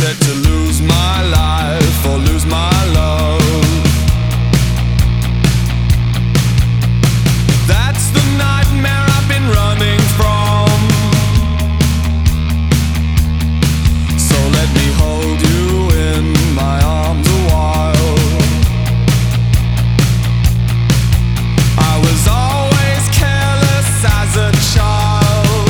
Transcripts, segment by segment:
set to lose my life or lose my love. That's the nightmare I've been running from. So let me hold you in my arms a while. I was always careless as a child,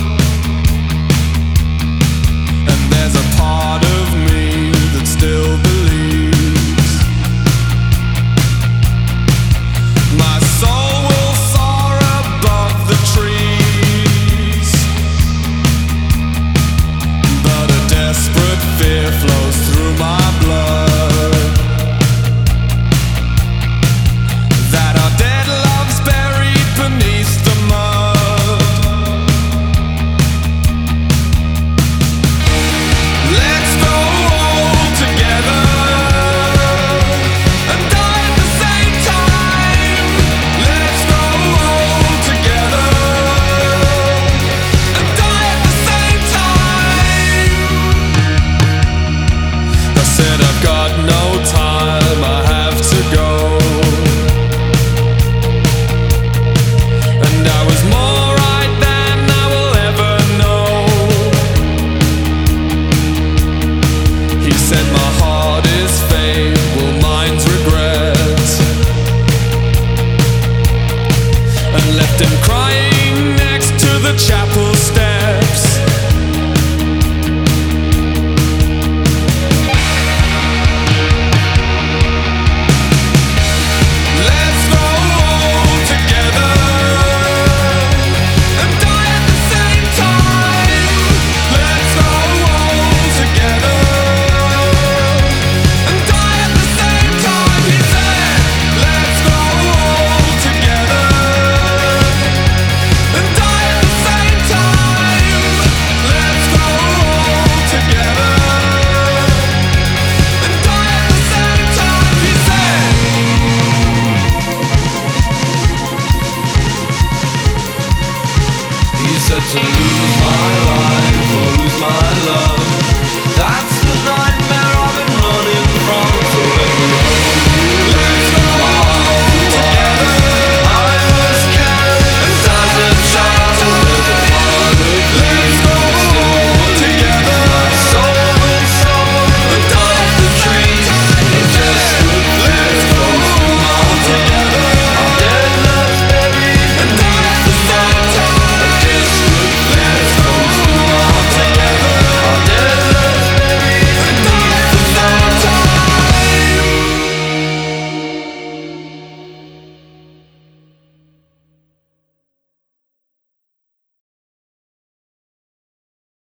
and there's a part of me that still believes my soul will soar above the trees. But a desperate fear flows through my blood.